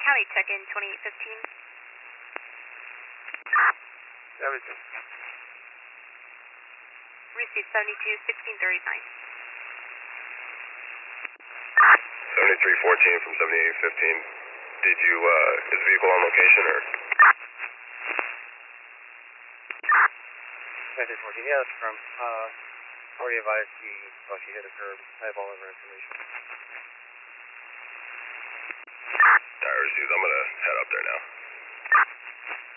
County check-in 2815. Everything. Received 72 1639. 7314 from 7815. Did you, is the vehicle on location or? 7314, yeah, that's from, already advised she hit a curb. I have all of her information. Alright, received. I'm gonna head up there now.